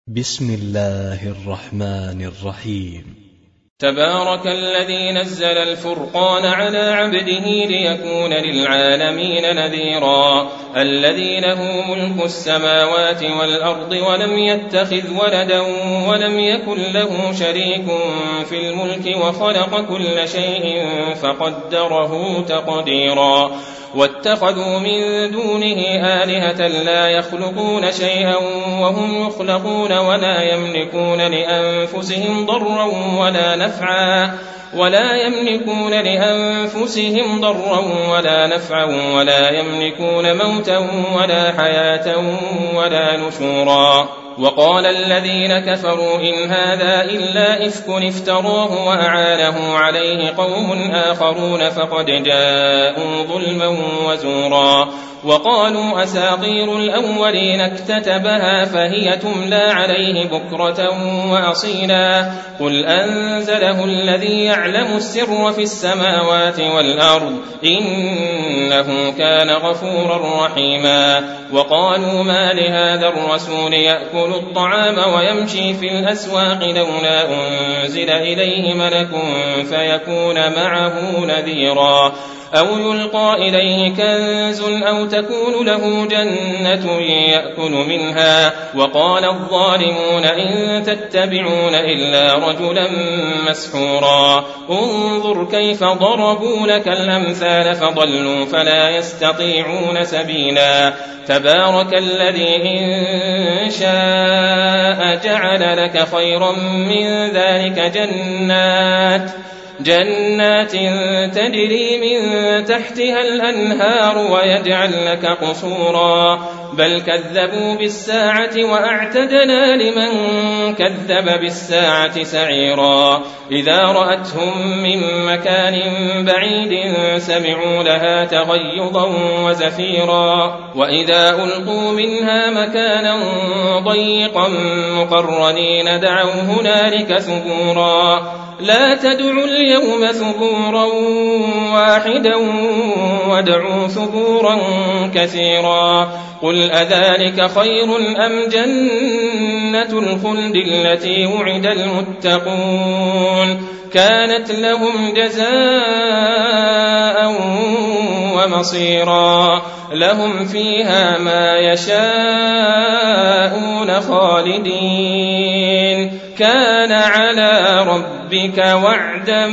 بسم الله الرحمن الرحيم. تبارك الذي نزل الفرقان على عبده ليكون للعالمين نذيرا. الذي له ملك السماوات والأرض ولم يتخذ ولدا ولم يكن له شريك في الملك وخلق كل شيء فقدره تقديرا. واتخذوا من دونه آلهة لا يخلقون شيئا وهم يخلقون ولا يملكون لأنفسهم ضرا ولا نفعا ولا يملكون موتا ولا حياة ولا نشورا. وقال الذين كفروا إن هذا إلا إفك افتراه وأعانه عليه قوم آخرون فقد جاءوا ظلما وزورا. وقالوا أساطير الأولين اكتتبها فهي تملى عليه بكرة وأصيلا. قل أنزله الذي يعلم السر في السماوات والأرض إنه كان غفورا رحيما. وقالوا ما لهذا الرسول يأكل الطعام ويمشي في الأسواق لولا أنزل إليه ملك فيكون معه نذيرا. أو يلقى إليه كنز أو تكون له جنة يأكل منها. وقال الظالمون إن تتبعون إلا رجلا مسحورا. انظر كيف ضربوا لك الأمثال فضلوا فلا يستطيعون سبيلا. تبارك الذي إن شاء جعل لك خيرا من ذلك جنات تجري من تحتها الأنهار ويجعل لك قصورا. بل كذبوا بالساعة وأعتدنا لمن كذب بالساعة سعيرا. إذا رأتهم من مكان بعيد سمعوا لها تغيظا وزفيرا. وإذا ألقوا منها مكانا ضيقا مقرنين دعوا هنالك ثبورا. لا تدعوا اليوم ثبورا واحدا وادعوا ثبورا كثيرا. قل أذلك خير أم جنة الخلد التي وعد المتقون كانت لهم جزاء ومصيرا. لهم فيها ما يشاءون خالدين كان على ربك وعدا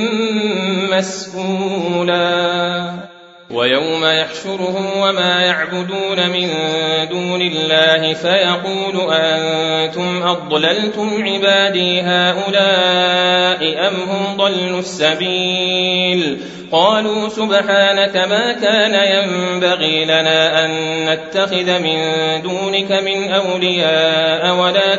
مسئولا. ويوم يحشرهم وما يعبدون من دون الله فيقول أنتم أضللتم عبادي هؤلاء أم هم ضلوا السبيل. قالوا سبحانك ما كان ينبغي لنا أن نتخذ من دونك من أولياء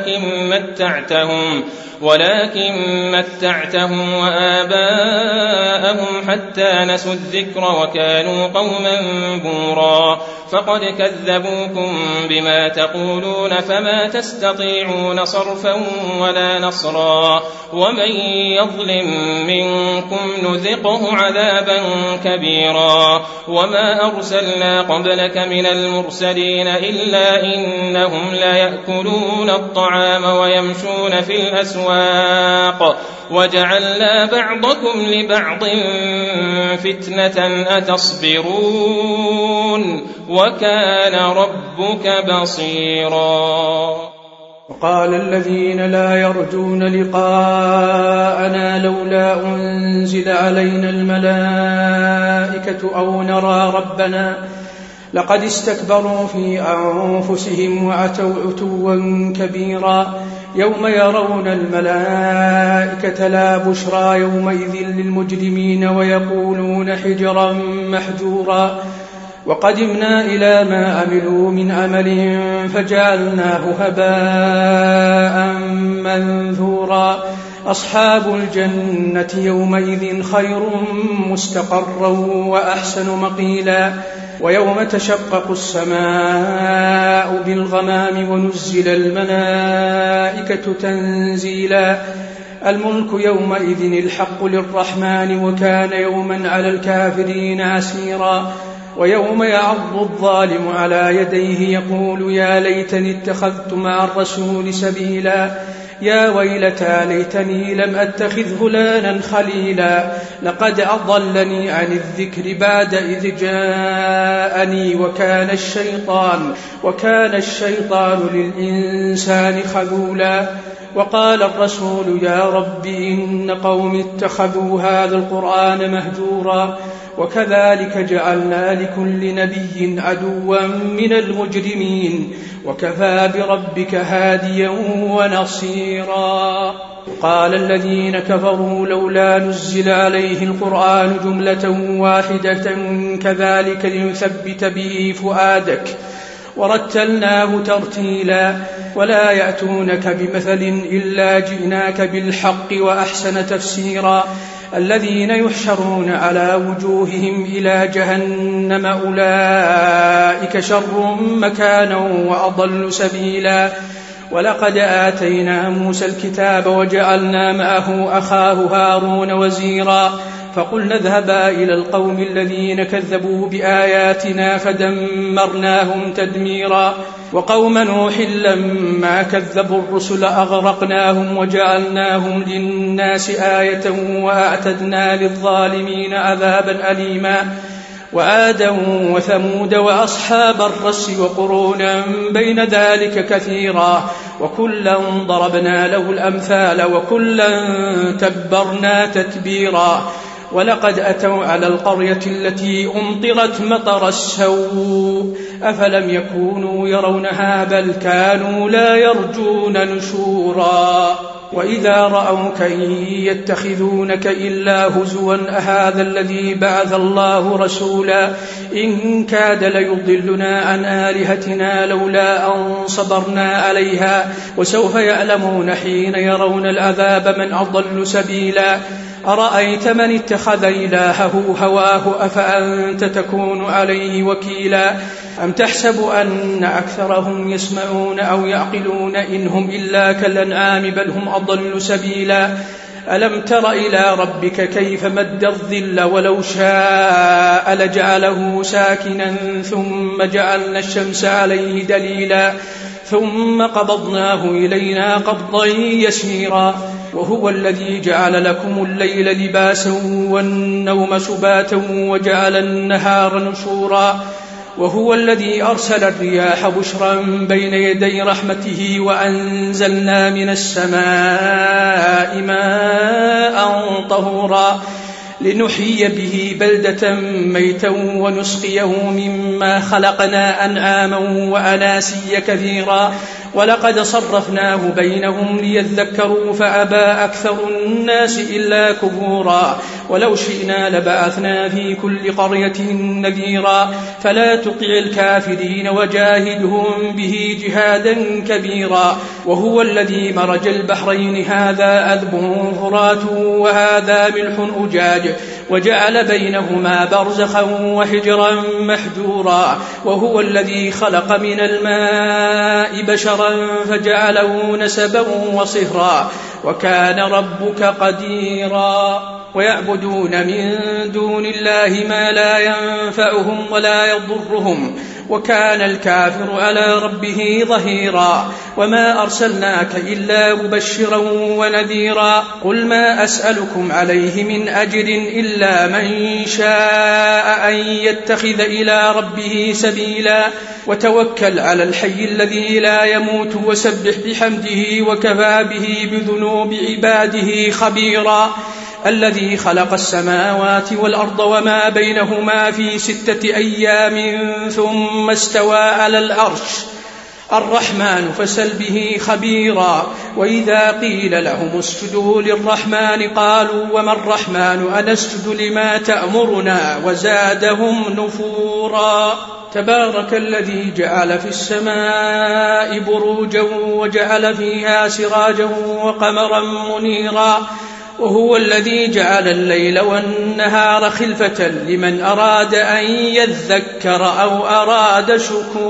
ولكن متعتهم وآباءهم حتى نسوا الذكر وكانوا قوما بورا. فقد كذبوكم بما تقولون فما تستطيعون صرفا ولا نصرا. ومن يظلم منكم نذقه عذابا كبيرا. وما أرسلنا قبلك من المرسلين إلا إنهم ليأكلون الطعام ويمشون في الأسواق وجعلنا بعضكم لبعض فتنة أتصبرون وكان ربك بصيرا. وقال الذين لا يرجون لقاءنا لولا أنزل علينا الملائكة أو نرى ربنا لقد استكبروا في أنفسهم وأتوا عتوا كبيرا. يوم يرون الملائكة لا بشرى يومئذ للمجرمين ويقولون حجرا محجورا. وقدمنا إلى ما عملوا من عمل فجعلناه هباء منثورا. أصحاب الجنة يومئذ خير مستقرا وأحسن مقيلا. ويوم تشقق السماء بالغمام ونزل الملائكة تنزيلا. الملك يومئذ الحق للرحمن وكان يوما على الكافرين عسيرا. ويوم يعض الظالم على يديه يقول يا ليتني اتخذت مع الرسول سبيلا يا ويلتى ليتني لم أتخذ فلانا خليلا لقد أضلني عن الذكر بعد إذ جاءني وكان الشيطان للإنسان خذولا وقال الرسول يا رب إن قوم اتخذوا هذا القرآن مهجورا وكذلك جعلنا لكل نبي عدوا من المجرمين وكفى بربك هاديا ونصيرا قال الذين كفروا لولا نزل عليه القرآن جملة واحدة كذلك لنثبت به فؤادك ورتلناه ترتيلا ولا يأتونك بمثل إلا جئناك بالحق وأحسن تفسيرا الذين يحشرون على وجوههم إلى جهنم أولئك شر مكانا وأضل سبيلا ولقد آتينا موسى الكتاب وجعلنا معه أخاه هارون وزيرا فقلنا اذهبا إلى القوم الذين كذبوا بآياتنا فدمرناهم تدميرا وقوم نوح لما كذبوا الرسل أغرقناهم وجعلناهم للناس آية وأعتدنا للظالمين عذابا أليما وعادا وثمود وأصحاب الرس وقرونا بين ذلك كثيرا وكلا ضربنا له الأمثال وكلا تبرنا تتبيرا ولقد أتوا على القرية التي أمطرت مطر السوء أفلم يكونوا يرونها بل كانوا لا يرجون نشورا وإذا رأوك إن يتخذونك إلا هزوا أهذا الذي بعث الله رسولا إن كاد ليضلنا عن آلهتنا لولا أن صبرنا عليها وسوف يعلمون حين يرون العذاب من أضل سبيلا أرأيت من اتخذ إلهه هواه أفأنت تكون عليه وكيلا أم تحسب أن أكثرهم يسمعون أو يعقلون إنهم إلا كالأنعام بل هم أضل سبيلا ألم تر إلى ربك كيف مد الظل ولو شاء لجعله ساكنا ثم جعلنا الشمس عليه دليلا ثم قبضناه إلينا قبضا يسيرا وهو الذي جعل لكم الليل لباسا والنوم سباتا وجعل النهار نشورا وهو الذي أرسل الرياح بشرا بين يدي رحمته وأنزلنا من السماء ماء طهورا لنحيي به بلدة ميتا ونسقيه مما خلقنا أنعاما وأناسيا كثيرا ولقد صرفناه بينهم ليذكروا فأبى أكثر الناس إلا كفورا ولو شئنا لبعثنا في كل قرية نذيرا فلا تطع الكافرين وجاهدهم به جهادا كبيرا وهو الذي مرج البحرين هذا عذب فرات وهذا ملح أجاج وجعل بينهما برزخا وحجرا محجورا وهو الذي خلق من الماء بشرا فجعله نسبا وصهرا وكان ربك قديرا ويعبدون من دون الله ما لا ينفعهم ولا يضرهم وكان الكافر على ربه ظهيرا وما أرسلناك إلا مبشرا ونذيرا قل ما أسألكم عليه من أجر إلا من شاء أن يتخذ إلى ربه سبيلا وتوكل على الحي الذي لا يموت وسبح بحمده وكفى به بذنوب عباده خبيرا الذي خلق السماوات والأرض وما بينهما في 6 أيام ثم استوى على العرش الرحمن فسل به خبيرا وإذا قيل لهم اسجدوا للرحمن قالوا وما الرحمن أنسجد لما تأمرنا وزادهم نفورا تبارك الذي جعل في السماء بروجا وجعل فيها سراجا وقمرا منيرا وهو الذي جعل الليل والنهار خلفة لمن أراد أن يذكر أو أراد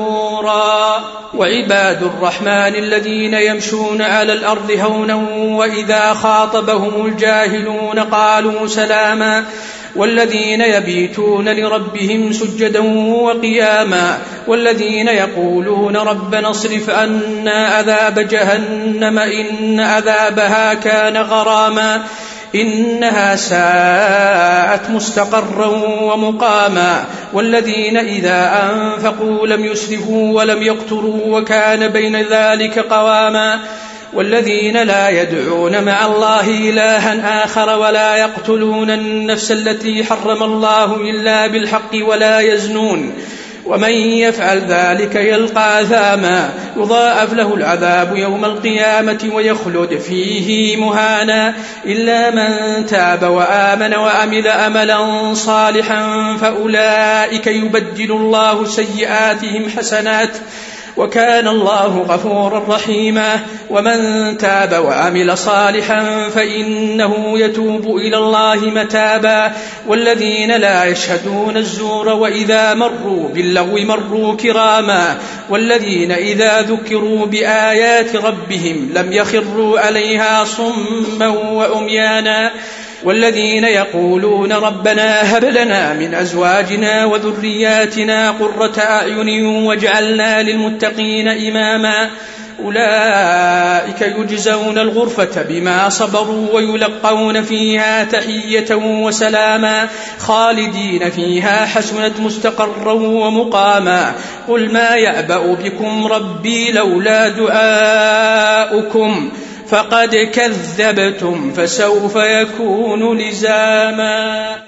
شكورا وعباد الرحمن الذين يمشون على الأرض هونا وإذا خاطبهم الجاهلون قالوا سلاما والذين يبيتون لربهم سجدا وقياما والذين يقولون ربنا اصرف عنا عذاب جهنم إن عذابها كان غراما إنها ساءت مستقرا ومقاما والذين إذا أنفقوا لم يسرفوا ولم يقتروا وكان بين ذلك قواما والذين لا يدعون مع الله إلها آخر ولا يقتلون النفس التي حرم الله إلا بالحق ولا يزنون ومن يفعل ذلك يلقى أثاما يضاعف له العذاب يوم القيامة ويخلد فيه مهانا إلا من تاب وآمن وعمل عملا صالحا فأولئك يبدل الله سيئاتهم حسنات وكان الله غفورا رحيما ومن تاب وعمل صالحا فإنه يتوب إلى الله متابا والذين لا يشهدون الزور وإذا مروا باللغو مروا كراما والذين إذا ذكروا بآيات ربهم لم يخروا عليها صما وعميانا والذين يقولون ربنا هب لنا من أزواجنا وذرياتنا قرة أعين واجعلنا للمتقين إماما أولئك يجزون الغرفة بما صبروا ويلقون فيها تحية وسلاما خالدين فيها حسنت مستقرا ومقاما قل ما يعبأ بكم ربي لولا دعاؤكم فقد كذبتم فسوف يكون لزاما.